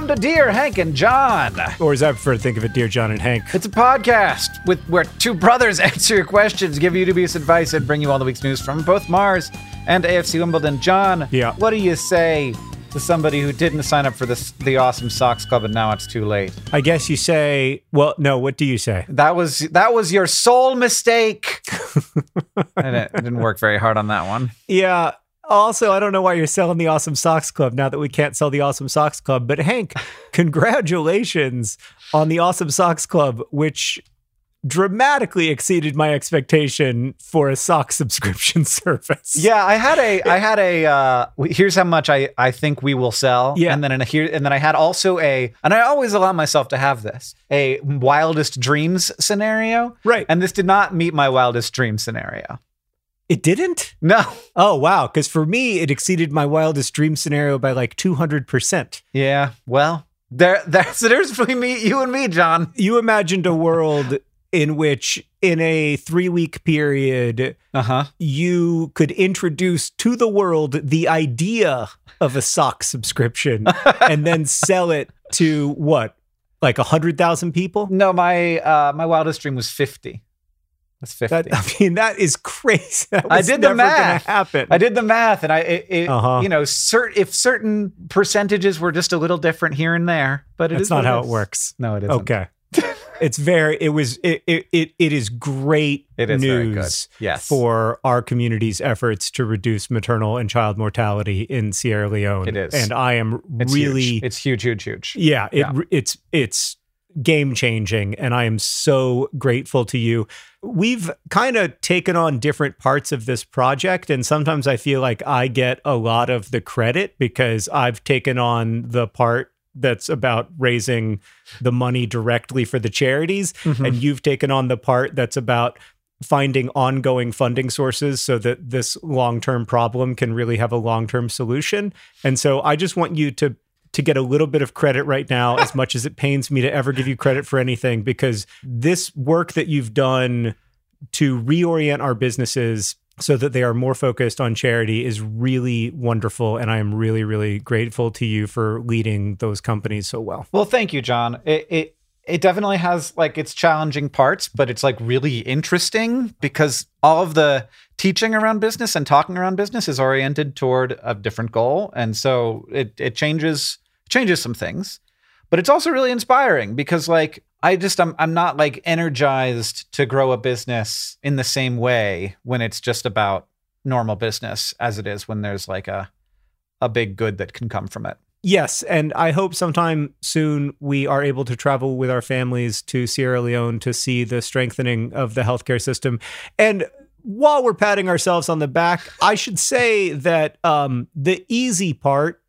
to Dear Hank and John. Or as I prefer to think of it, Dear John and Hank. It's a podcast where two brothers answer your questions, give you dubious advice, and bring you all the week's news from both Mars and AFC Wimbledon. John, Yeah. What do you say to somebody who didn't sign up for the Awesome Socks Club and now it's too late? I guess you say, well, no, what do you say? That was your sole mistake. And it didn't work very hard on that one. Yeah. Also, I don't know why you're selling the Awesome Socks Club now that we can't sell the Awesome Socks Club. But Hank, congratulations on the Awesome Socks Club, which dramatically exceeded my expectation for a sock subscription service. Yeah, I had a here's how much I think we will sell. Yeah. And then I had also and I always allow myself to have this, a wildest dreams scenario. Right. And this did not meet my wildest dream scenario. It didn't? No. Oh, wow. Because for me, it exceeded my wildest dream scenario by like 200%. Yeah. Well, there's the difference between you and me, John. You imagined a world in which, in a 3-week period, you could introduce to the world the idea of a sock subscription and then sell it to what? Like 100,000 people? No, my wildest dream was 50. That's 50. That is crazy. I did the math. Happen. I did the math, and if certain percentages were just a little different here and there, but that's not how it works. No, it isn't. Okay. It is great news very good. Yes. For our community's efforts to reduce maternal and child mortality in Sierra Leone. It is. And I am it's really... Huge. It's huge. Yeah, it's game changing, and I am so grateful to you. We've kind of taken on different parts of this project, and sometimes I feel like I get a lot of the credit because I've taken on the part that's about raising the money directly for the charities, and you've taken on the part that's about finding ongoing funding sources so that this long-term problem can really have a long-term solution. And so I just want you to get a little bit of credit right now, as much as it pains me to ever give you credit for anything, because this work that you've done to reorient our businesses so that they are more focused on charity is really wonderful. And I am really, really grateful to you for leading those companies so well. Well, thank you, John. It definitely has like its challenging parts, but it's like really interesting because all of the teaching around business and talking around business is oriented toward a different goal. And so it changes some things, but it's also really inspiring because like, I'm not like energized to grow a business in the same way when it's just about normal business as it is when there's like a big good that can come from it. Yes, and I hope sometime soon we are able to travel with our families to Sierra Leone to see the strengthening of the healthcare system. And while we're patting ourselves on the back, I should say that the easy part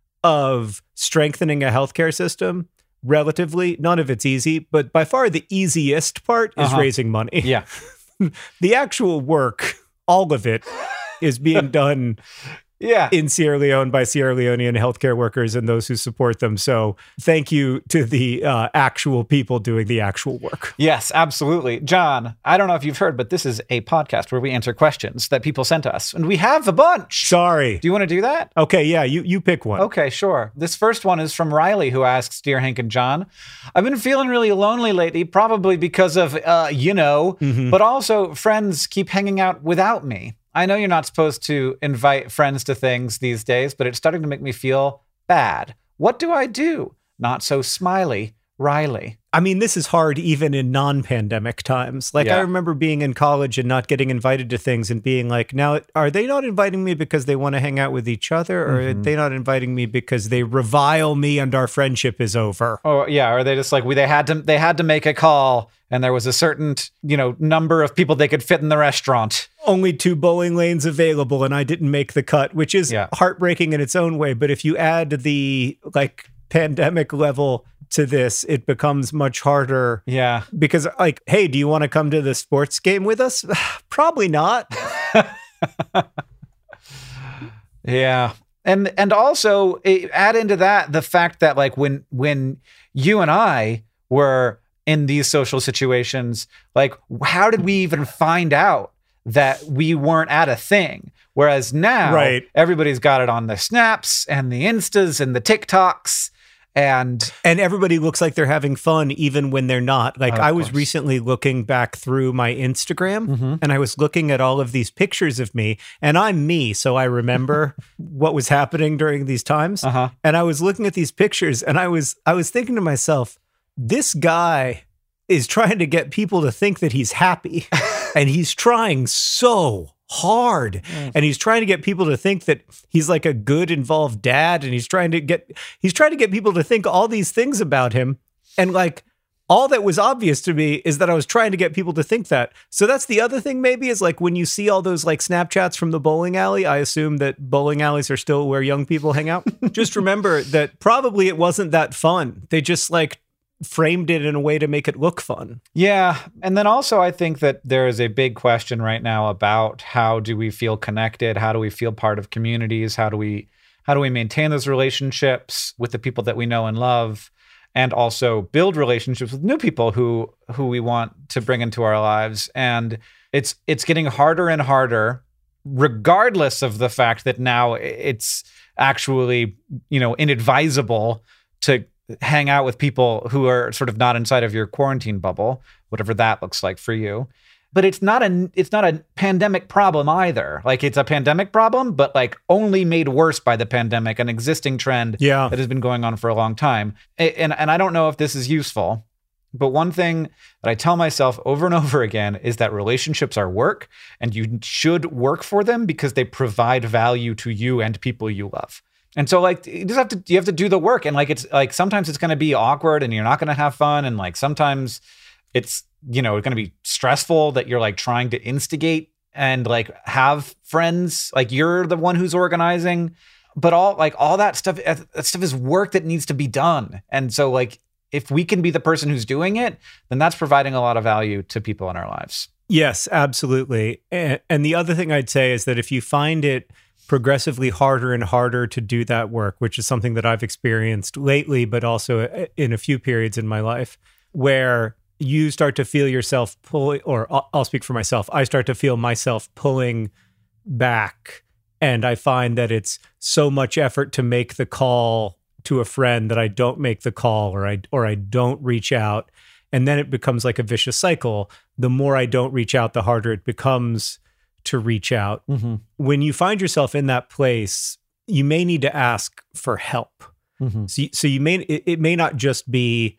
of strengthening a healthcare system, relatively, none of it's easy, but by far the easiest part is raising money. Yeah. The actual work, all of it, is being done in Sierra Leone by Sierra Leonean healthcare workers and those who support them. So thank you to the actual people doing the actual work. Yes, absolutely. John, I don't know if you've heard, but this is a podcast where we answer questions that people sent us, and we have a bunch. Sorry. Do you want to do that? Okay, yeah, you pick one. Okay, sure. This first one is from Riley, who asks, Dear Hank and John, I've been feeling really lonely lately, probably because of, but also friends keep hanging out without me. I know you're not supposed to invite friends to things these days, but it's starting to make me feel bad. What do I do? Not so smiley, Riley. I mean, this is hard even in non-pandemic times. Like, I remember being in college and not getting invited to things and being like, now, are they not inviting me because they want to hang out with each other? Or are they not inviting me because they revile me and our friendship is over? Oh, yeah. Or they just like, they had to make a call and there was a certain, number of people they could fit in the restaurant. Only 2 bowling lanes available and I didn't make the cut, which is heartbreaking in its own way. But if you add the pandemic level to this, it becomes much harder. Yeah. Because hey, do you want to come to the sports game with us? Probably not. Yeah. And also add into that the fact that when you and I were in these social situations, how did we even find out that we weren't at a thing? Whereas now everybody's got it on the snaps and the instas and the TikToks. And everybody looks like they're having fun even when they're not. Like I was course. recently looking back through my Instagram and I was looking at all of these pictures of me, and I'm me, so I remember what was happening during these times. And I was looking at these pictures and I was thinking to myself, this guy is trying to get people to think that he's happy and he's trying so hard and he's trying to get people to think that he's like a good involved dad, and he's trying to get people to think all these things about him, and like all that was obvious to me is that I was trying to get people to think that. So that's the other thing, maybe, is like when you see all those like Snapchats from the bowling alley, I assume that bowling alleys are still where young people hang out. Just remember that probably it wasn't that fun. They just like framed it in a way to make it look fun. Yeah. And then also I think that there is a big question right now about how do we feel connected? How do we feel part of communities? How do we maintain those relationships with the people that we know and love, and also build relationships with new people who we want to bring into our lives? And it's getting harder and harder, regardless of the fact that now it's actually, inadvisable to hang out with people who are sort of not inside of your quarantine bubble, whatever that looks like for you. But it's not a pandemic problem either. Like, it's a pandemic problem, but like only made worse by the pandemic, an existing trend that has been going on for a long time. And I don't know if this is useful, but one thing that I tell myself over and over again is that relationships are work, and you should work for them because they provide value to you and people you love. And so like you have to do the work, and like it's like sometimes it's going to be awkward and you're not going to have fun, and like sometimes it's going to be stressful that you're like trying to instigate and like have friends, like you're the one who's organizing, but all that stuff is work that needs to be done. And so like if we can be the person who's doing it, then that's providing a lot of value to people in our lives. Yes, absolutely. And the other thing I'd say is that if you find it progressively harder and harder to do that work, which is something that I've experienced lately, but also in a few periods in my life, where you start to feel yourself pulling, or I'll speak for myself, I start to feel myself pulling back. And I find that it's so much effort to make the call to a friend that I don't make the call, or I don't reach out. And then it becomes like a vicious cycle. The more I don't reach out, the harder it becomes to reach out. When you find yourself in that place, you may need to ask for help. So you it may not just be,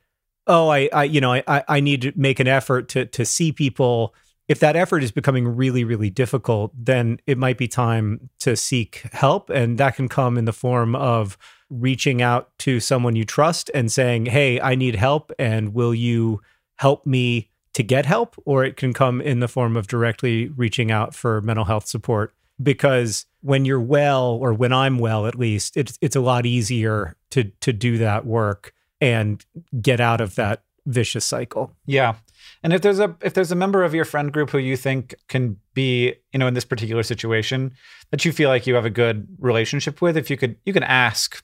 I need to make an effort to see people. If that effort is becoming really, really difficult, then it might be time to seek help. And that can come in the form of reaching out to someone you trust and saying, hey, I need help, and will you help me to get help? Or it can come in the form of directly reaching out for mental health support. Because when you're well, or when I'm well, at least, it's a lot easier to do that work and get out of that vicious cycle. Yeah. And if there's a member of your friend group who you think can be, in this particular situation that you feel like you have a good relationship with, you can ask,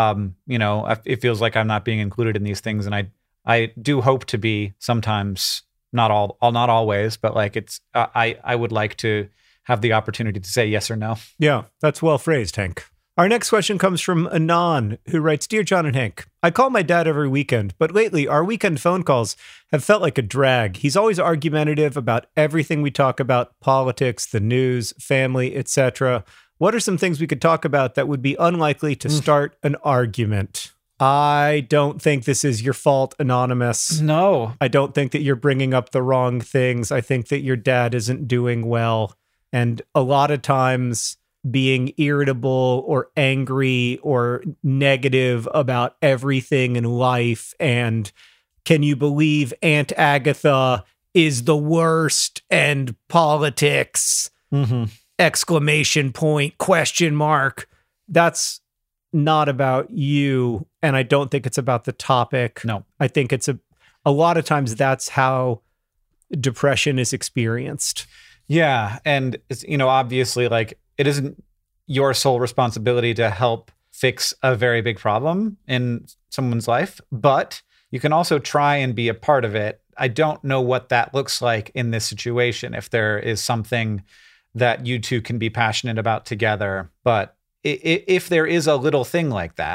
it feels like I'm not being included in these things. And I do hope to be sometimes, not always, but like I would like to have the opportunity to say yes or no. Yeah, that's well phrased, Hank. Our next question comes from Anon, who writes, Dear John and Hank, I call my dad every weekend, but lately our weekend phone calls have felt like a drag. He's always argumentative about everything we talk about, politics, the news, family, etc. What are some things we could talk about that would be unlikely to start an argument? I don't think this is your fault, Anonymous. No. I don't think that you're bringing up the wrong things. I think that your dad isn't doing well. And a lot of times being irritable or angry or negative about everything in life, and can you believe Aunt Agatha is the worst, and politics, exclamation point, question mark. That's not about you. And I don't think it's about the topic. No. I think it's a lot of times that's how depression is experienced. Yeah. And it's, obviously like it isn't your sole responsibility to help fix a very big problem in someone's life, but you can also try and be a part of it. I don't know what that looks like in this situation, if there is something that you two can be passionate about together. But if there is a little thing like that,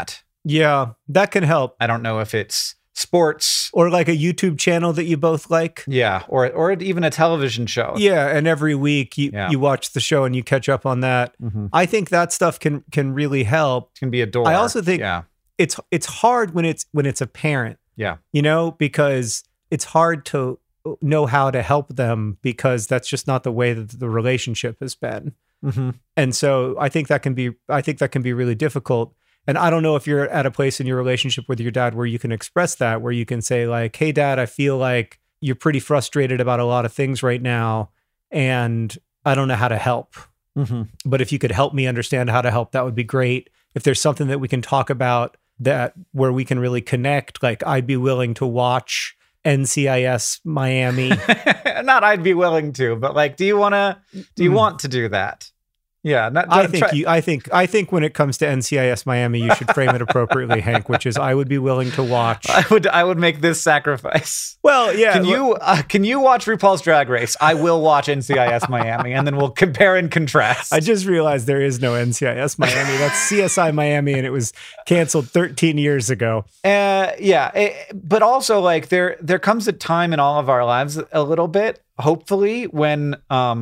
Yeah, that can help. I don't know if it's sports. Or like a YouTube channel that you both like. Yeah, or even a television show. Yeah, and every week you watch the show and you catch up on that. Mm-hmm. I think that stuff can really help. It can be a door. I also think it's hard when it's a parent. Yeah. You know, because it's hard to know how to help them because that's just not the way that the relationship has been. Mm-hmm. And so I think that can be really difficult. And I don't know if you're at a place in your relationship with your dad where you can express that, where you can say like, hey, Dad, I feel like you're pretty frustrated about a lot of things right now, and I don't know how to help. Mm-hmm. But if you could help me understand how to help, that would be great. If there's something that we can talk about that where we can really connect, like I'd be willing to watch NCIS Miami. Not I'd be willing to, but like, do you want to do that? Yeah, I think when it comes to NCIS Miami, you should frame it appropriately, Hank, which is I would be willing to watch. I would make this sacrifice. Well, yeah. Can you watch RuPaul's Drag Race? I will watch NCIS Miami, and then we'll compare and contrast. I just realized there is no NCIS Miami. That's CSI Miami, and it was canceled 13 years ago. But also like there comes a time in all of our lives a little bit, hopefully, when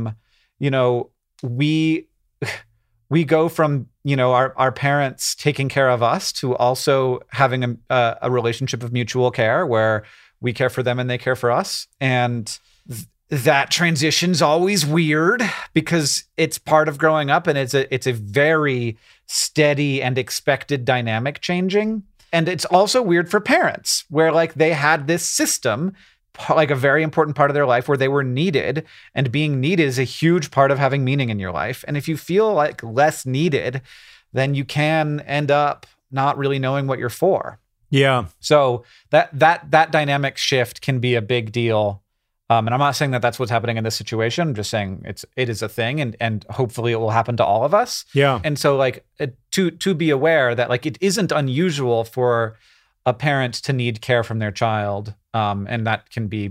we go from, our parents taking care of us to also having a relationship of mutual care where we care for them and they care for us. And that transition's always weird because it's part of growing up, and it's a very steady and expected dynamic changing. And it's also weird for parents where like they had this system, like a very important part of their life where they were needed, and being needed is a huge part of having meaning in your life. And if you feel like less needed, then you can end up not really knowing what you're for. Yeah. So that dynamic shift can be a big deal. And I'm not saying that that's what's happening in this situation. I'm just saying it is a thing, and hopefully it will happen to all of us. Yeah. And so like to be aware that like it isn't unusual for a parent to need care from their child. And that can be,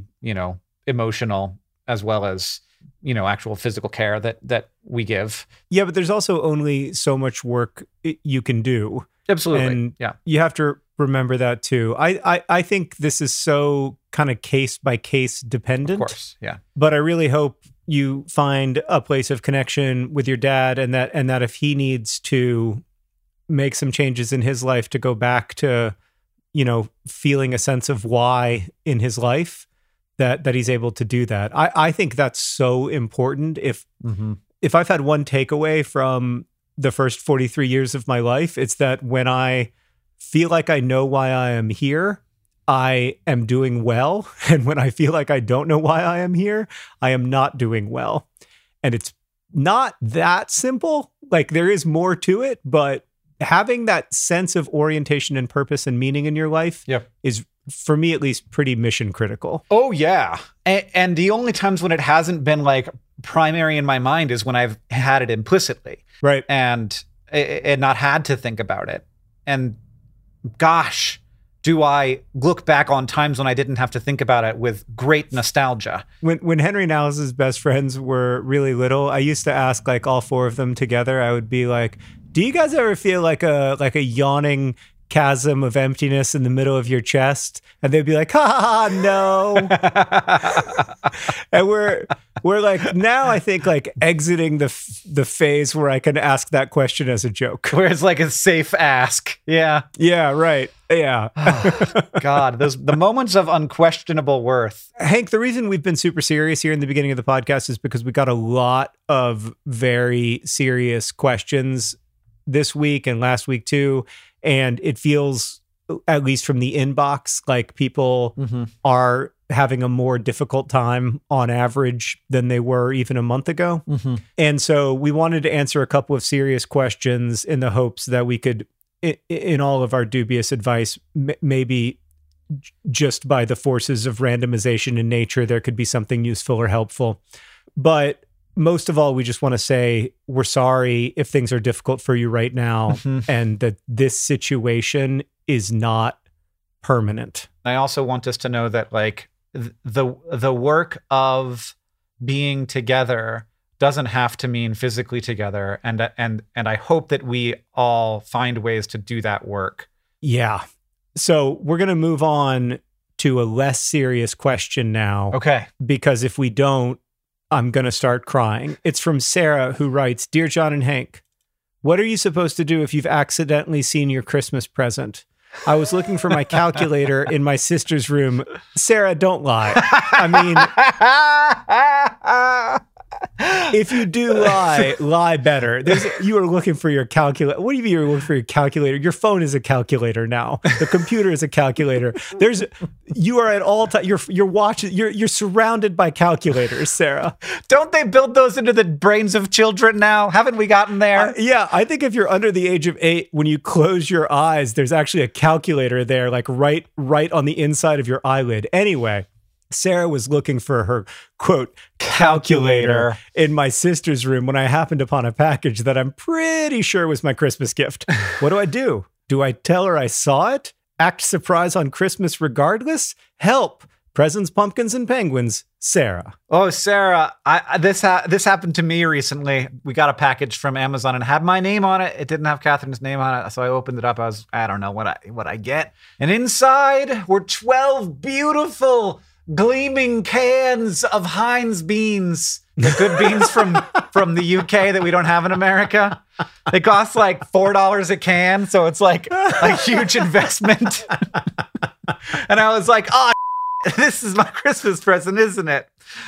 emotional as well as, actual physical care that we give. Yeah, but there's also only so much work you can do. Absolutely. And yeah. You have to remember that too. I think this is so kind of case by case dependent. Of course. Yeah. But I really hope you find a place of connection with your dad, and that if he needs to make some changes in his life to go back to feeling a sense of why in his life, that he's able to do that. I think that's so important. If I've had one takeaway from the first 43 years of my life, it's that when I feel like I know why I am here, I am doing well. And when I feel like I don't know why I am here, I am not doing well. And it's not that simple. Like there is more to it, but having that sense of orientation and purpose and meaning in your life is, for me at least, pretty mission critical. Oh, yeah. And the only times when it hasn't been like primary in my mind is when I've had it implicitly. Right. And not had to think about it. And gosh, do I look back on times when I didn't have to think about it with great nostalgia. When Henry and Alice's best friends were really little, I used to ask like all four of them together, I would be like, do you guys ever feel like a yawning chasm of emptiness in the middle of your chest? And they'd be like, ha, no. And we're like, now I think like exiting the phase where I can ask that question as a joke. Where it's like a safe ask. Yeah. Yeah, right. Yeah. God, the moments of unquestionable worth. Hank, the reason we've been super serious here in the beginning of the podcast is because we got a lot of very serious questions this week and last week too. And it feels, at least from the inbox, like people are having a more difficult time on average than they were even a month ago. And so we wanted to answer a couple of serious questions in the hopes that we could, in all of our dubious advice, maybe just by the forces of randomization in nature, there could be something useful or helpful. But most of all, we just want to say we're sorry if things are difficult for you right now, and that this situation is not permanent. I also want us to know that like the work of being together doesn't have to mean physically together, and I hope that we all find ways to do that work Yeah. So we're going to move on to a less serious question now. Okay. Because if we don't, I'm going to start crying. It's from Sarah, who writes, Dear John and Hank, what are you supposed to do if you've accidentally seen your Christmas present? I was looking for my calculator in my sister's room. Sarah, don't lie. I mean, if you do lie better. You are looking for your calculator. What do you mean you're looking for your calculator? Your phone is a calculator now. The computer is a calculator. You are at all time. You're watching. You're surrounded by calculators, Sarah. Don't they build those into the brains of children now? Haven't we gotten there? Yeah, I think if you're under the age of 8, when you close your eyes, there's actually a calculator there, like right on the inside of your eyelid. Anyway. Sarah was looking for her, quote, calculator in my sister's room when I happened upon a package that I'm pretty sure was my Christmas gift. What do? Do I tell her I saw it? Act surprised on Christmas regardless? Help. Presents, pumpkins, and penguins. Sarah. Oh, Sarah, this happened to me recently. We got a package from Amazon and had my name on it. It didn't have Catherine's name on it, so I opened it up. I don't know what I get. And inside were 12 beautiful gleaming cans of Heinz beans, the good beans from the UK that we don't have in America. They cost like $4 a can, so it's like a huge investment. And I was like, oh, this is my Christmas present, isn't it?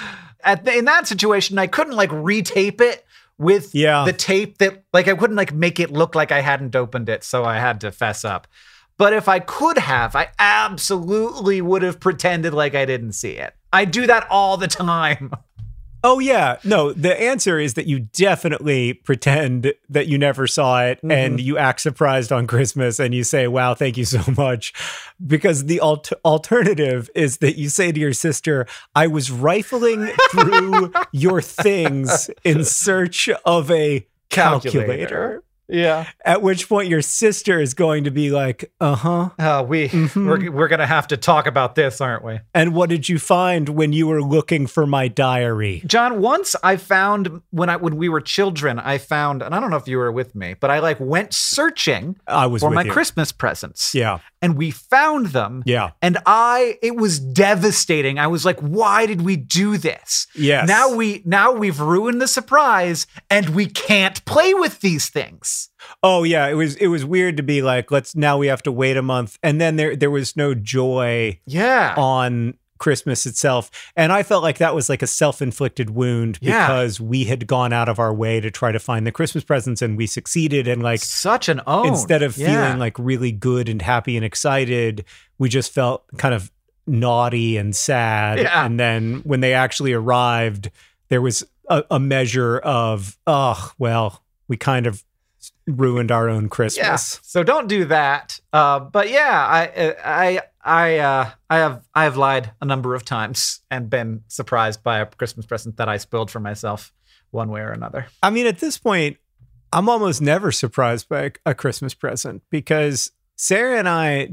In that situation, I couldn't like retape it with the tape that like I couldn't like make it look like I hadn't opened it, so I had to fess up. But if I could have, I absolutely would have pretended like I didn't see it. I do that all the time. Oh, yeah. No, the answer is that you definitely pretend that you never saw it and you act surprised on Christmas and you say, wow, thank you so much. Because the alternative is that you say to your sister, I was rifling through your things in search of a calculator. Yeah. At which point your sister is going to be like, we're going to have to talk about this, aren't we? And what did you find when you were looking for my diary? John, once I found when we were children, and I don't know if you were with me, but I like went searching for my Christmas presents. Yeah. And we found them. Yeah. And it was devastating. I was like, why did we do this? Yes. Now we've ruined the surprise and we can't play with these things. Oh yeah, it was weird to be like, now we have to wait a month, and then there was no joy on Christmas itself, and I felt like that was like a self-inflicted wound because we had gone out of our way to try to find the Christmas presents, and we succeeded, and like such an own. Instead of feeling like really good and happy and excited, we just felt kind of naughty and sad, and then when they actually arrived, there was a measure of we kind of ruined our own Christmas. Yeah. So don't do that. But yeah, I have lied a number of times and been surprised by a Christmas present that I spoiled for myself one way or another. I mean, at this point, I'm almost never surprised by a Christmas present because Sarah and I,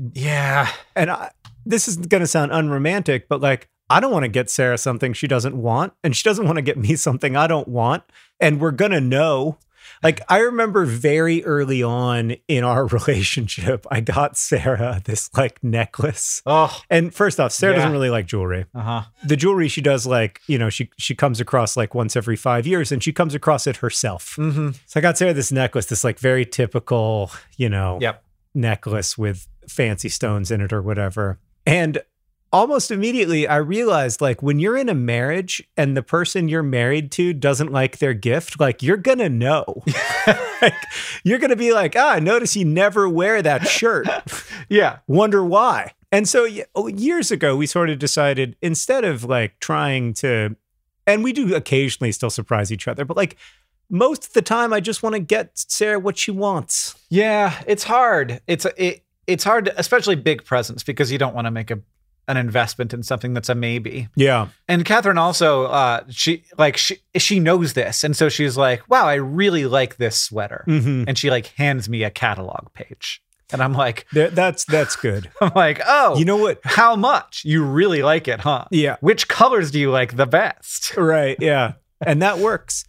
this is going to sound unromantic, but like, I don't want to get Sarah something she doesn't want, and she doesn't want to get me something I don't want, and we're going to know. Like, I remember very early on in our relationship, I got Sarah this like necklace. Oh, and first off, Sarah doesn't really like jewelry. The jewelry she does, like, she comes across like once every 5 years, and she comes across it herself. So I got Sarah this necklace, this like very typical, necklace with fancy stones in it or whatever. And almost immediately, I realized, like, when you're in a marriage and the person you're married to doesn't like their gift, like, you're going to know. Like, you're going to be like, I notice you never wear that shirt. Yeah. Wonder why. And so years ago, we sort of decided, instead of, like, trying to, and we do occasionally still surprise each other, but, like, most of the time, I just want to get Sarah what she wants. Yeah, it's hard. It's hard, especially big presents, because you don't want to make an investment in something that's a maybe. Yeah. And Catherine also, she knows this. And so she's like, wow, I really like this sweater. And she like hands me a catalog page. And I'm like, that's good. I'm like, oh, you know what? How much? You really like it, huh? Yeah. Which colors do you like the best? Right. Yeah. And that works.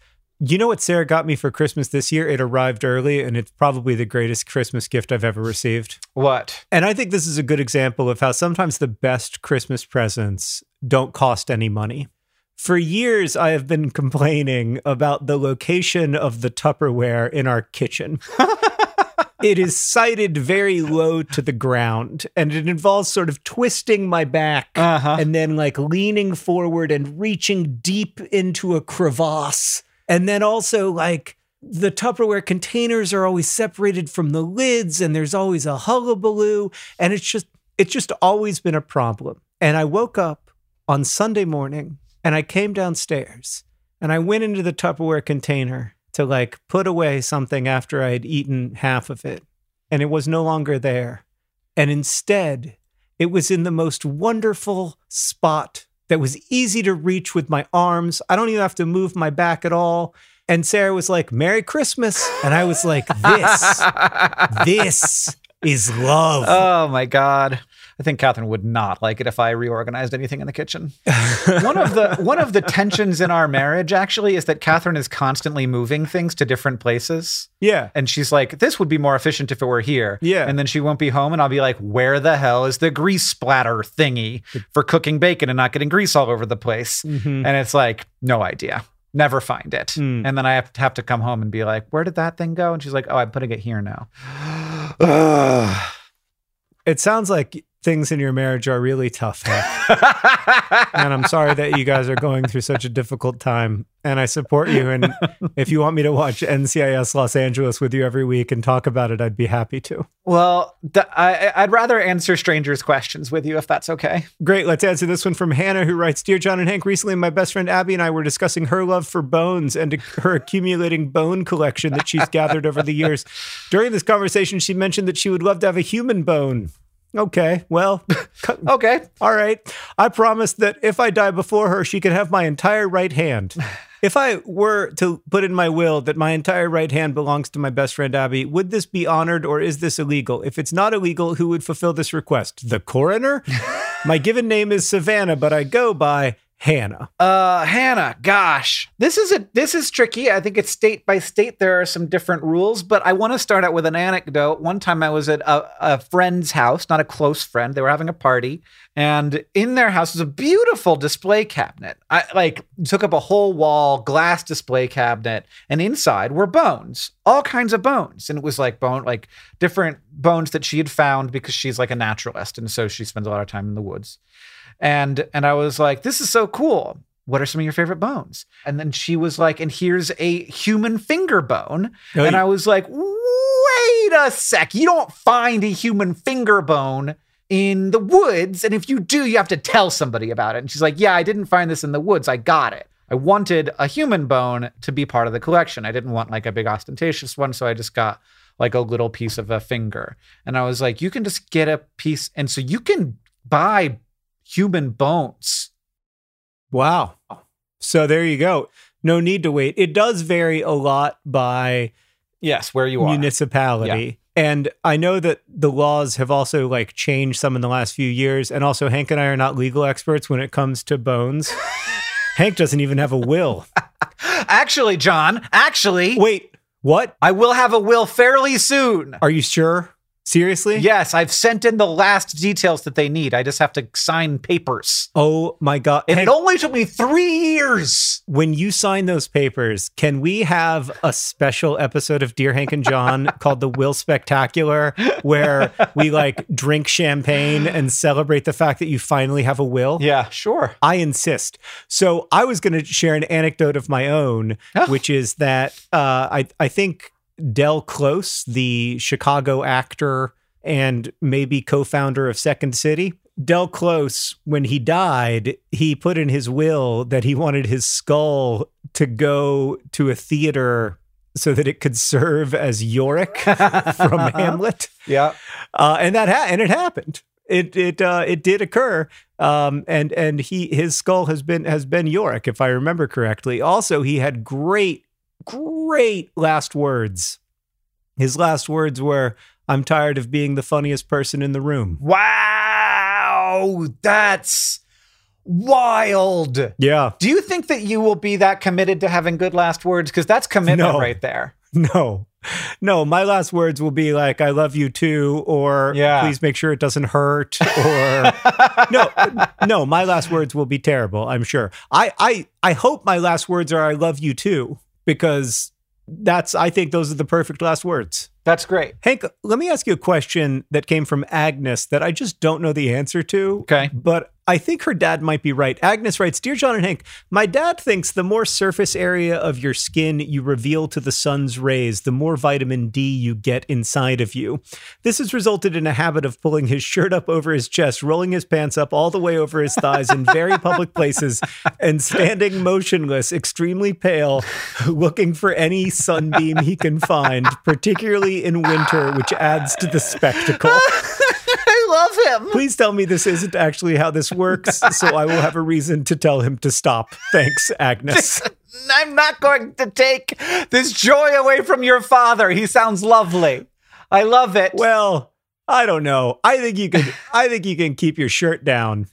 You know what Sarah got me for Christmas this year? It arrived early, and it's probably the greatest Christmas gift I've ever received. What? And I think this is a good example of how sometimes the best Christmas presents don't cost any money. For years, I have been complaining about the location of the Tupperware in our kitchen. It is sited very low to the ground, and it involves sort of twisting my back and then like leaning forward and reaching deep into a crevasse. And then also like the Tupperware containers are always separated from the lids, and there's always a hullabaloo. And it's just always been a problem. And I woke up on Sunday morning and I came downstairs and I went into the Tupperware container to like put away something after I had eaten half of it. And it was no longer there. And instead, it was in the most wonderful spot that was easy to reach with my arms. I don't even have to move my back at all. And Sarah was like, "Merry Christmas." And I was like, this is love. Oh my God. I think Catherine would not like it if I reorganized anything in the kitchen. One of the tensions in our marriage actually is that Catherine is constantly moving things to different places. Yeah. And she's like, "This would be more efficient if it were here." Yeah. And then she won't be home and I'll be like, "Where the hell is the grease splatter thingy for cooking bacon and not getting grease all over the place?" Mm-hmm. And it's like, no idea. Never find it. And then I have to come home and be like, "Where did that thing go?" And she's like, "Oh, I'm putting it here now." It sounds like things in your marriage are really tough. And I'm sorry that you guys are going through such a difficult time. And I support you. And if you want me to watch NCIS Los Angeles with you every week and talk about it, I'd be happy to. Well, I'd rather answer strangers' questions with you if that's okay. Great. Let's answer this one from Hannah, who writes, "Dear John and Hank, recently my best friend Abby and I were discussing her love for bones and her accumulating bone collection that she's gathered over the years. During this conversation, she mentioned that she would love to have a human bone. Okay, well, Okay. all right. I promised that if I die before her, she could have my entire right hand. If I were to put in my will that my entire right hand belongs to my best friend Abby, would this be honored or is this illegal? If it's not illegal, who would fulfill this request? The coroner? My given name is Savannah, but I go by Hannah." Hannah, gosh, this is tricky. I think it's state by state. There are some different rules, but I want to start out with an anecdote. One time I was at a friend's house, not a close friend. They were having a party, and in their house was a beautiful display cabinet. I took up a whole wall, glass display cabinet, and inside were bones, all kinds of bones. And it was like different bones that she had found because she's like a naturalist. And so she spends a lot of time in the woods. And I was like, "This is so cool. What are some of your favorite bones?" And then she was like, "And here's a human finger bone." Oh, and I was like, "Wait a sec. You don't find a human finger bone in the woods. And if you do, you have to tell somebody about it." And she's like, "Yeah, I didn't find this in the woods. I got it. I wanted a human bone to be part of the collection. I didn't want like a big ostentatious one. So I just got like a little piece of a finger." And I was like, "You can just get a piece." And so you can buy human bones. Wow. So there you go. No need to wait. It does vary a lot by Yes, where you are. municipality. Yeah. And I know that the laws have also like changed some in the last few years. And also Hank and I are not legal experts when it comes to bones. Hank doesn't even have a will. Actually, John, Wait, what? I will have a will fairly soon. Are you sure? Seriously? Yes, I've sent in the last details that they need. I just have to sign papers. Oh my God. And Hank, it only took me 3 years. when you sign those papers, can we have a special episode of Dear Hank and John called The Will Spectacular, where we like drink champagne and celebrate the fact that you finally have a will? Yeah, sure. I insist. So I was going to share an anecdote of my own, which is that I think Del Close, the Chicago actor and maybe co-founder of Second City, Del Close, when he died, he put in his will that he wanted his skull to go to a theater so that it could serve as Yorick from Hamlet. Yeah. And it happened. It did occur. And his skull has been Yorick, if I remember correctly. Also, he had great last words. His last words were, "I'm tired of being the funniest person in the room." Wow. wild. Yeah. Do you think that you will be that committed to having good last words? Because that's commitment right there. No, my last words will be like, I love you too, or please make sure it doesn't hurt, or no, my last words will be terrible, I'm sure. I hope my last words are I love you too, because I think those are the perfect last words. That's great. Hank, let me ask you a question that came from Agnes that I just don't know the answer to. Okay. But I think her dad might be right. Agnes writes, Dear John and Hank, my dad thinks the more surface area of your skin you reveal to the sun's rays, the more vitamin D you get inside of you. This has resulted in a habit of pulling his shirt up over his chest, rolling his pants up all the way over his thighs in very public places, and standing motionless, extremely pale, looking for any sunbeam he can find, particularly in winter, which adds to the spectacle. I love him. Please tell me this isn't actually how this works, so I will have a reason to tell him to stop. Thanks, Agnes. I'm not going to take this joy away from your father. He sounds lovely. I love it. Well, I don't know. I think you can keep your shirt down.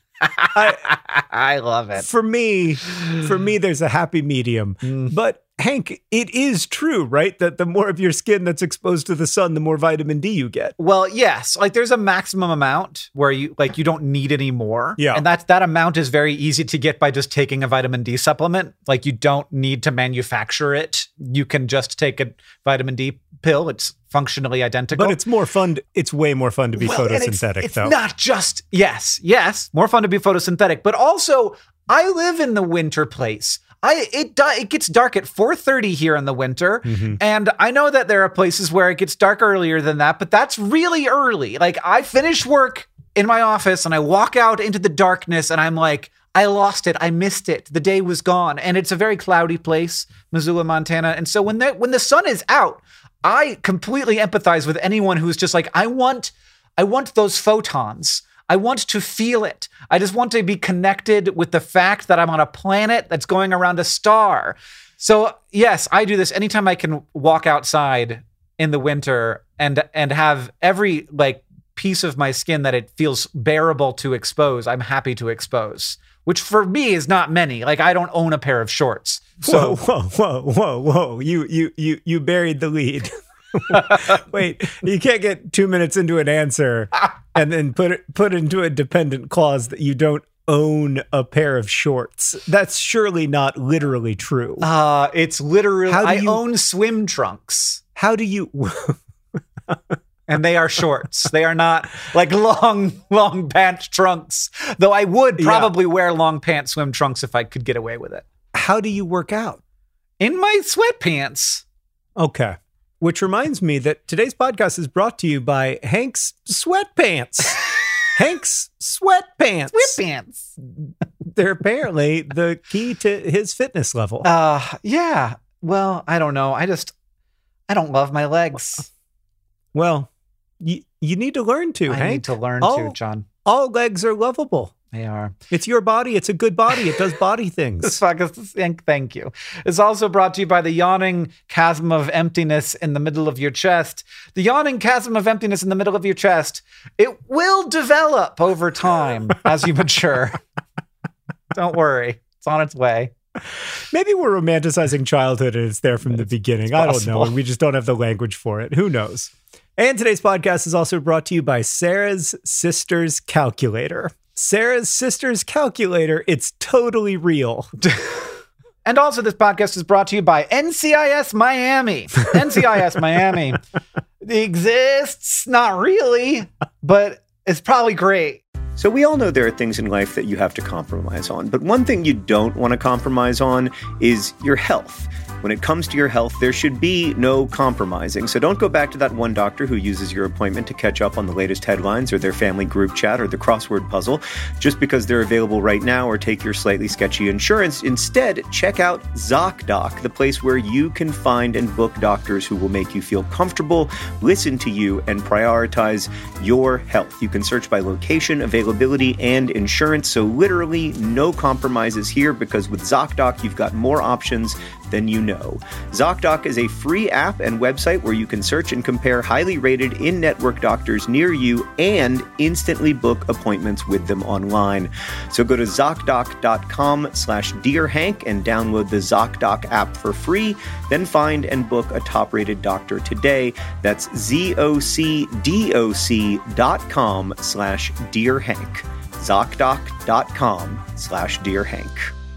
I love it. For me, there's a happy medium. But Hank, it is true, right? That the more of your skin that's exposed to the sun, the more vitamin D you get. Well, yes. Like there's a maximum amount where you don't need any more. Yeah. And that amount is very easy to get by just taking a vitamin D supplement. Like you don't need to manufacture it. You can just take a vitamin D pill. It's functionally identical. But it's more fun. It's way more fun to be photosynthetic, it's though. Not just, yes, more fun to be photosynthetic, but also I live in the winter place. It gets dark at 4:30 here in the winter. Mm-hmm. And I know that there are places where it gets dark earlier than that, but that's really early. Like I finish work in my office and I walk out into the darkness and I'm like, I lost it. I missed it. The day was gone. And it's a very cloudy place, Missoula, Montana. And so when the sun is out, I completely empathize with anyone who's just like, I want those photons. I want to feel it. I just want to be connected with the fact that I'm on a planet that's going around a star. So yes, I do this anytime I can walk outside in the winter and have every like piece of my skin that it feels bearable to expose. I'm happy to expose, which for me is not many. Like I don't own a pair of shorts. So whoa. You buried the lead. Wait, you can't get 2 minutes into an answer and then put into a dependent clause that you don't own a pair of shorts. That's surely not literally true. It's literally, I own swim trunks. How do you... And they are shorts. They are not like long pant trunks, though I would probably wear long pant swim trunks if I could get away with it. How do you work out? In my sweatpants. Okay. Which reminds me that today's podcast is brought to you by Hank's Sweatpants. Hank's Sweatpants. Sweatpants. They're apparently the key to his fitness level. Yeah. Well, I don't know. I don't love my legs. Well, you need to learn to, Hank. I need to learn to, John. All legs are lovable. They are. It's your body. It's a good body. It does body things. This podcast, thank you. It's also brought to you by the yawning chasm of emptiness in the middle of your chest. The yawning chasm of emptiness in the middle of your chest, it will develop over time as you mature. Don't worry. It's on its way. Maybe we're romanticizing childhood and it's there from the beginning. I don't know. We just don't have the language for it. Who knows? And today's podcast is also brought to you by Sarah's Sisters Calculator. Sarah's Sisters Calculator. It's totally real. And also this podcast is brought to you by NCIS Miami. NCIS Miami. It exists, not really, but it's probably great. So we all know there are things in life that you have to compromise on, but one thing you don't want to compromise on is your health. When it comes to your health, there should be no compromising. So don't go back to that one doctor who uses your appointment to catch up on the latest headlines or their family group chat or the crossword puzzle just because they're available right now or take your slightly sketchy insurance. Instead, check out ZocDoc, the place where you can find and book doctors who will make you feel comfortable, listen to you, and prioritize your health. You can search by location, availability, and insurance. So literally no compromises here because with ZocDoc, you've got more options then you know. ZocDoc is a free app and website where you can search and compare highly rated in-network doctors near you and instantly book appointments with them online. So go to ZocDoc.com/DearHank and download the ZocDoc app for free. Then find and book a top-rated doctor today. That's ZocDoc.com/DearHank. ZocDoc.com/DearHank.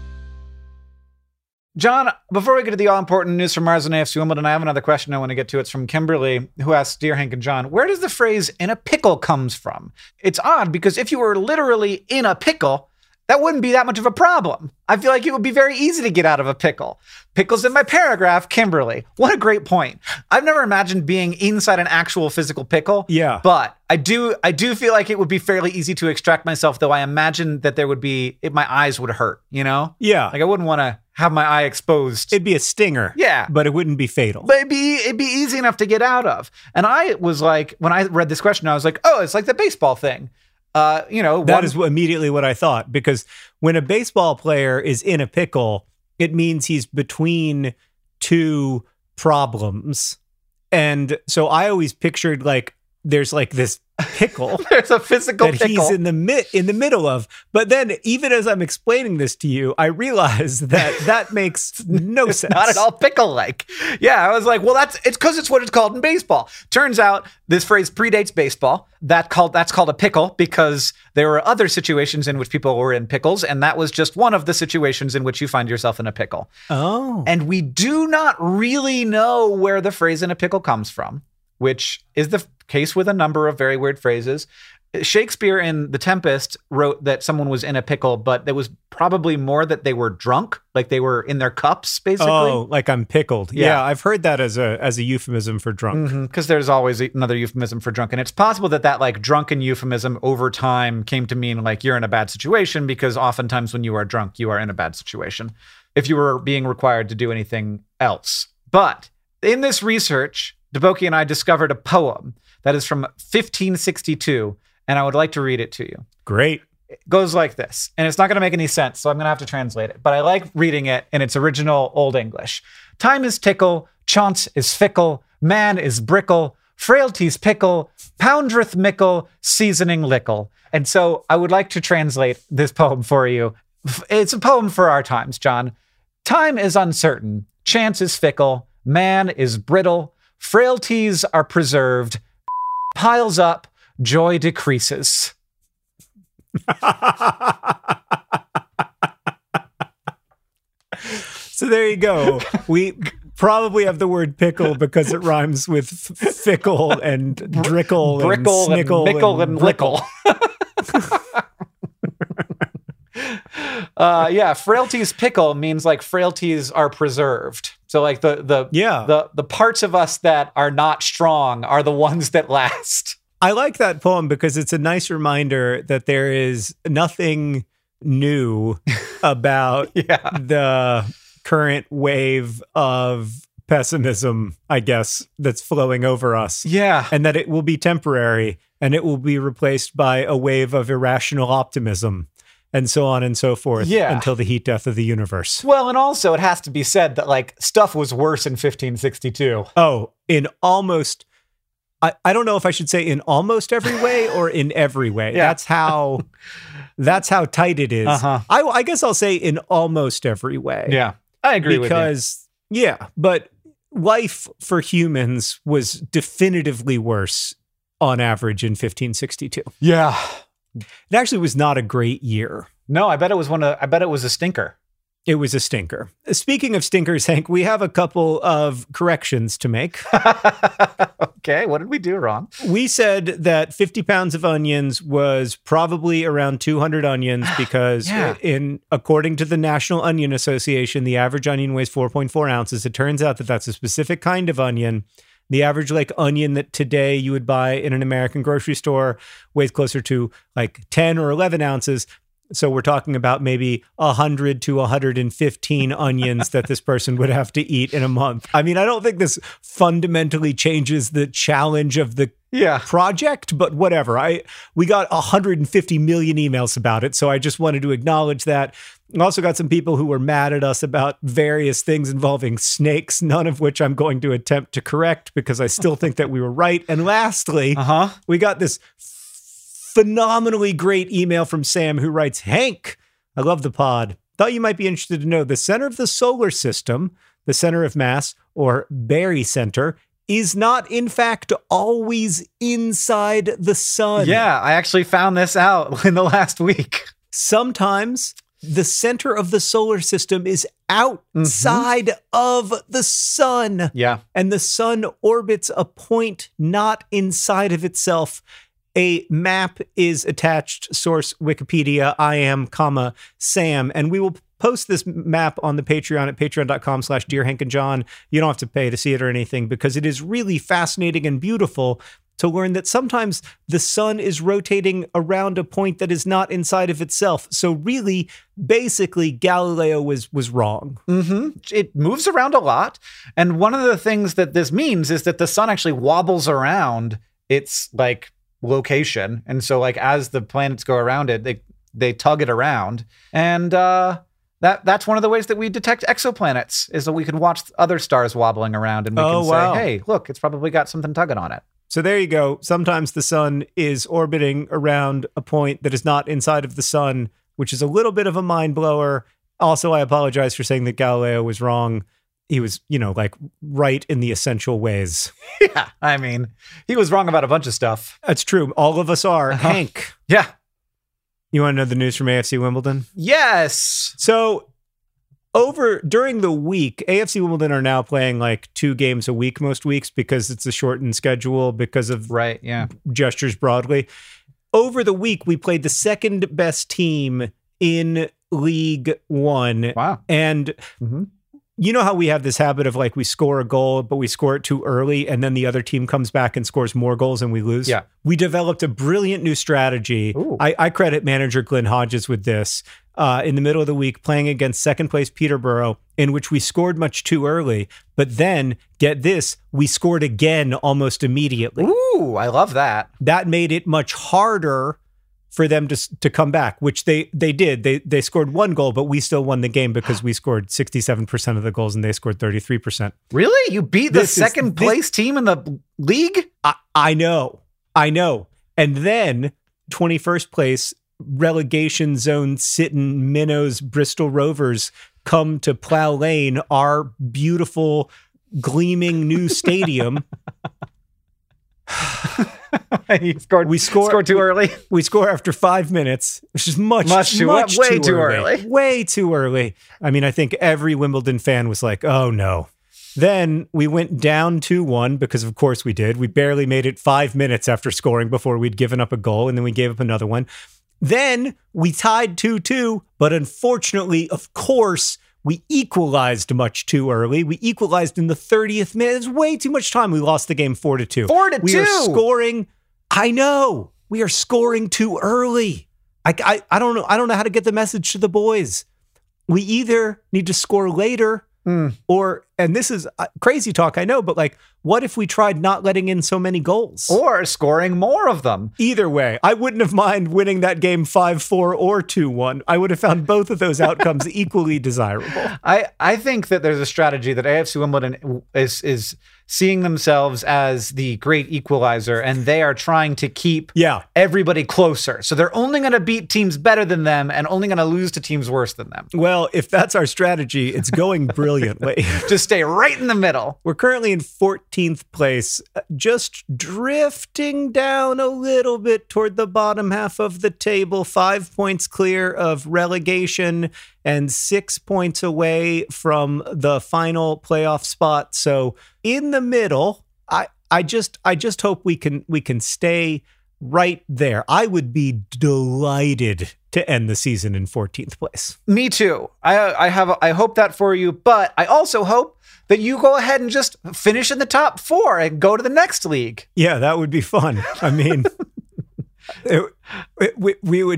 John, before we get to the all-important news from Mars and AFC Wimbledon, I have another question I want to get to. It's from Kimberly, who asks, Dear Hank and John, where does the phrase in a pickle comes from? It's odd because if you were literally in a pickle, that wouldn't be that much of a problem. I feel like it would be very easy to get out of a pickle. Pickles in my paragraph, Kimberly. What a great point. I've never imagined being inside an actual physical pickle. Yeah. But I do feel like it would be fairly easy to extract myself, though I imagine that there would be, my eyes would hurt, you know? Yeah. Like I wouldn't want to have my eye exposed. It'd be a stinger. Yeah. But it wouldn't be fatal. But it'd be easy enough to get out of. And I was like, when I read this question, I was like, oh, it's like the baseball thing. That is immediately what I thought, because when a baseball player is in a pickle, it means he's between two problems. And so I always pictured like there's like this pickle there's a physical that pickle he's in the middle of. But then even as I'm explaining this to you, I realize that makes no sense. Not at all pickle-like. Yeah, I was like, well, it's because it's what it's called in baseball. Turns out this phrase predates baseball. That's called a pickle because there were other situations in which people were in pickles, and that was just one of the situations in which you find yourself in a pickle. Oh. And we do not really know where the phrase in a pickle comes from, which is the case with a number of very weird phrases. Shakespeare in The Tempest wrote that someone was in a pickle, but there was probably more that they were drunk, like they were in their cups, basically. Oh, like I'm pickled. Yeah, I've heard that as a euphemism for drunk. Because there's always another euphemism for drunk. And it's possible that like drunken euphemism over time came to mean like you're in a bad situation, because oftentimes when you are drunk, you are in a bad situation if you were being required to do anything else. But in this research, Deboki and I discovered a poem that is from 1562, and I would like to read it to you. Great. It goes like this, and it's not going to make any sense, so I'm going to have to translate it, but I like reading it in its original Old English. Time is tickle, chance is fickle, man is brickle, frailties pickle, poundreth mickle, seasoning lickle. And so I would like to translate this poem for you. It's a poem for our times, John. Time is uncertain, chance is fickle, man is brittle, frailties are preserved, piles up, joy decreases. So there you go. We probably have the word pickle because it rhymes with fickle and drickle and snickle and mickle and lickle. Frailties pickle means like frailties are preserved. So like the parts of us that are not strong are the ones that last. I like that poem because it's a nice reminder that there is nothing new about the current wave of pessimism, I guess, that's flowing over us. Yeah. And that it will be temporary and it will be replaced by a wave of irrational optimism. And so on and so forth until the heat death of the universe. Well, and also it has to be said that like stuff was worse in 1562. Oh, in almost, I don't know if I should say in almost every way or in every way. Yeah. That's how tight it is. Uh-huh. I guess I'll say in almost every way. Yeah, I agree with you. Because, but life for humans was definitively worse on average in 1562. Yeah. It actually was not a great year. No, I bet it was a stinker. It was a stinker. Speaking of stinkers, Hank, we have a couple of corrections to make. Okay, what did we do wrong? We said that 50 pounds of onions was probably around 200 onions because according to the National Onion Association, the average onion weighs 4.4 ounces. It turns out that that's a specific kind of onion. The average like onion that today you would buy in an American grocery store weighs closer to like 10 or 11 ounces. So we're talking about maybe 100 to 115 onions that this person would have to eat in a month. I mean, I don't think this fundamentally changes the challenge of the project, but whatever. We got 150 million emails about it, so I just wanted to acknowledge that. I also got some people who were mad at us about various things involving snakes, none of which I'm going to attempt to correct because I still think that we were right. And lastly, we got this phenomenally great email from Sam who writes, Hank, I love the pod. Thought you might be interested to know the center of the solar system, the center of mass, or barycenter, is not, in fact, always inside the sun. Yeah, I actually found this out in the last week. Sometimes the center of the solar system is outside of the sun. Yeah. And the sun orbits a point not inside of itself. A map is attached, source Wikipedia, I am, Sam, and we will post this map on the Patreon at patreon.com/DearHankandJohn. You don't have to pay to see it or anything because it is really fascinating and beautiful to learn that sometimes the sun is rotating around a point that is not inside of itself. So really, basically, Galileo was wrong. It moves around a lot. And one of the things that this means is that the sun actually wobbles around its location. And so as the planets go around it, they tug it around. And that's one of the ways that we detect exoplanets is that we can watch other stars wobbling around and we can say, hey, look, it's probably got something tugging on it. So there you go. Sometimes the sun is orbiting around a point that is not inside of the sun, which is a little bit of a mind blower. Also, I apologize for saying that Galileo was wrong. He was, right in the essential ways. Yeah, I mean, he was wrong about a bunch of stuff. That's true. All of us are. Hank. Yeah. You want to know the news from AFC Wimbledon? Yes. So during the week, AFC Wimbledon are now playing 2 games a week most weeks because it's a shortened schedule because of gestures broadly. Over the week, we played the second best team in League One. Wow. And you know how we have this habit of we score a goal, but we score it too early, and then the other team comes back and scores more goals and we lose? Yeah. We developed a brilliant new strategy. I credit manager Glenn Hodges with this. In the middle of the week, playing against second place Peterborough, in which we scored much too early. But then, get this, we scored again almost immediately. Ooh, I love that. That made it much harder for them to come back, which they did. They scored 1 goal, but we still won the game because we scored 67% of the goals and they scored 33%. Really? You beat the second place team in the league? I know. And then 21st place relegation zone sitting minnows Bristol Rovers come to Plough Lane, our beautiful gleaming new stadium. We scored too early. We score after 5 minutes, which is way too early. Way too early. I mean, I think every Wimbledon fan was like, oh no. Then we went down 2-1 because of course we did. We barely made it 5 minutes after scoring before we'd given up a goal, and then we gave up another one. Then we tied 2-2, but unfortunately, of course, we equalized much too early. We equalized in the 30th minute. It's way too much time. We lost the game 4-2. 4-2. We are scoring. I know. We are scoring too early. I don't know. I don't know how to get the message to the boys. We either need to score later or, and this is crazy talk, I know, but what if we tried not letting in so many goals? Or scoring more of them. Either way, I wouldn't have mind winning that game 5-4 or 2-1. I would have found both of those outcomes equally desirable. I think that there's a strategy that AFC Wimbledon is seeing themselves as the great equalizer, and they are trying to keep everybody closer. So they're only going to beat teams better than them and only going to lose to teams worse than them. Well, if that's our strategy, it's going brilliantly. Just stay right in the middle. We're currently in 14th place, just drifting down a little bit toward the bottom half of the table, 5 points clear of relegation and 6 points away from the final playoff spot. So in the middle, I just hope we can stay right there. I would be delighted to end the season in 14th place. Me too. I hope that for you, but I also hope that you go ahead and just finish in the top 4 and go to the next league. Yeah, that would be fun. I mean, we would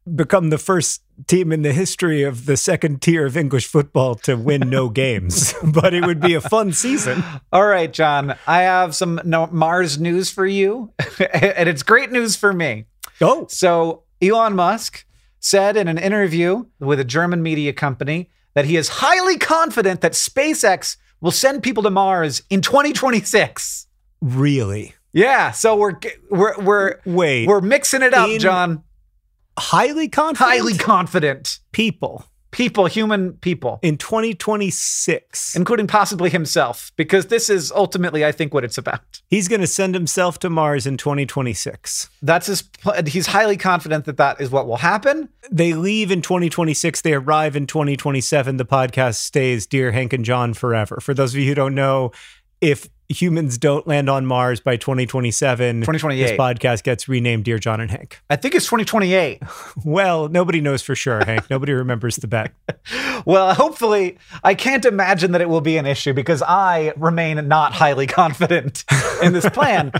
become the first team in the history of the second tier of English football to win no games, but it would be a fun season. All right, John, I have some Mars news for you, and it's great news for me. Oh, So Elon Musk said in an interview with a German media company that he is highly confident that SpaceX will send people to Mars in 2026. really? Yeah, so we're mixing it up, John. Highly confident? Highly confident People human people, in 2026. including possibly himself, because this is ultimately, I think, what it's about. He's going to send himself to Mars in 2026. That's he's highly confident that that is what will happen. They leave in 2026. They arrive in 2027. The podcast stays Dear Hank and John forever. For those of you who don't know, if humans don't land on Mars by 2027, 2028. this podcast gets renamed Dear John and Hank. I think it's 2028. Well, nobody knows for sure, Hank. Nobody remembers the bet. Well, hopefully, I can't imagine that it will be an issue because I remain not highly confident in this plan.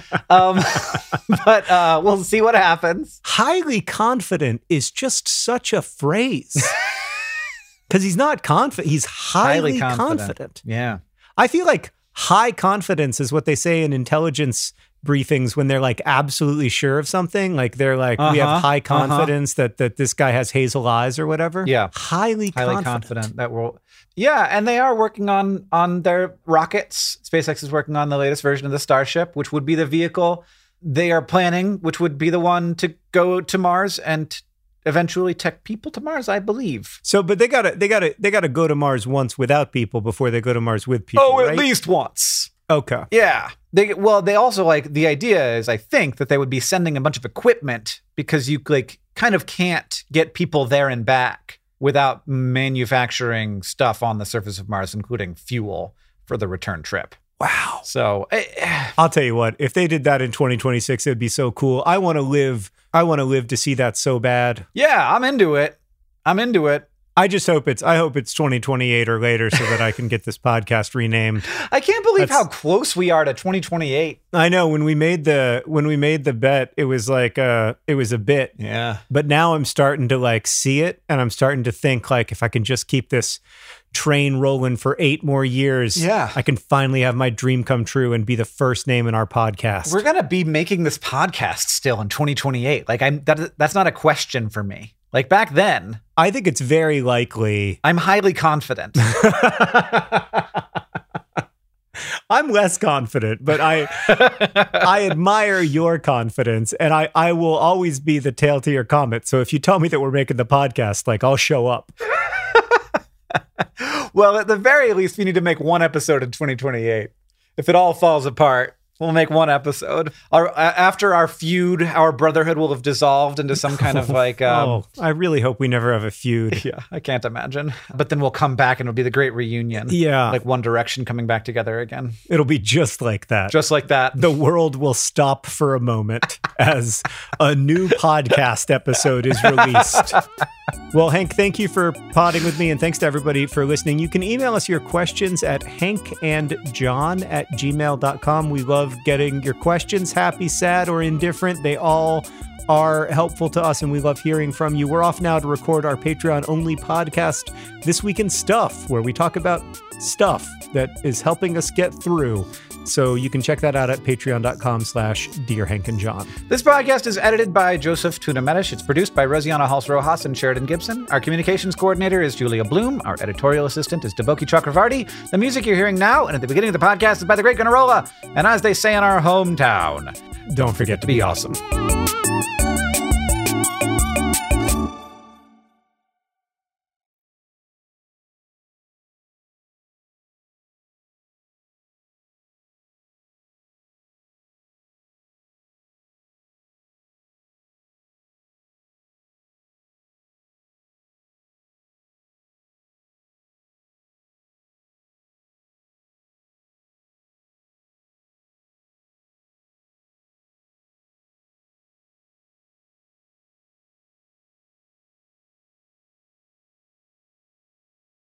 But we'll see what happens. Highly confident is just such a phrase. Because he's not confident. He's highly confident. Yeah. I feel like high confidence is what they say in intelligence briefings when they're like absolutely sure of something. Like they're like, we have high confidence that this guy has hazel eyes or whatever. Yeah. Highly confident. That will. Yeah. And they are working on their rockets. SpaceX is working on the latest version of the Starship, which would be the vehicle they are planning, which would be the one to go to Mars and eventually take people to Mars, I believe. So, but they gotta go to Mars once without people before they go to Mars with people. Oh, at right? least once. Okay. Yeah. They also like the idea is, I think, that they would be sending a bunch of equipment because you like kind of can't get people there and back without manufacturing stuff on the surface of Mars, including fuel for the return trip. Wow. So I'll tell you what, if they did that in 2026, it'd be so cool. I want to live to see that so bad. Yeah, I'm into it. I hope it's 2028 or later so that I can get this podcast renamed. I can't believe how close we are to 2028. I know when we made the bet, it was like it was a bit. Yeah. But now I'm starting to like see it, and I'm starting to think like if I can just keep this train rolling for 8 more years, yeah, I can finally have my dream come true and be the first name in our podcast. We're gonna be making this podcast still in 2028. Like that's not a question for me. Like back then, I think it's very likely. I'm highly confident. I'm less confident, but I admire your confidence, and I will always be the tail to your comet. So if you tell me that we're making the podcast, like I'll show up. Well, at the very least, we need to make one episode in 2028. If it all falls apart, we'll make one episode. After our feud, our brotherhood will have dissolved into some kind of like... I really hope we never have a feud. Yeah, I can't imagine. But then we'll come back and it'll be the great reunion. Yeah. Like One Direction coming back together again. It'll be just like that. Just like that. The world will stop for a moment as a new podcast episode is released. Well, Hank, thank you for podding with me, and thanks to everybody for listening. You can email us your questions at hankandjohn@gmail.com. We love getting your questions, happy, sad, or indifferent. They all are helpful to us, and we love hearing from you. We're off now to record our Patreon-only podcast, This Week in Stuff, where we talk about stuff that is helping us get through. So you can check that out at patreon.com/DearHankandJohn. This podcast is edited by Joseph Tuna-Medish. It's produced by Rosianna Halls-Rojas and Sheridan Gibson. Our communications coordinator is Julia Bloom. Our editorial assistant is Deboki Chakravarti. The music you're hearing now and at the beginning of the podcast is by The Great Gunnarolla. And as they say in our hometown, don't forget to be awesome.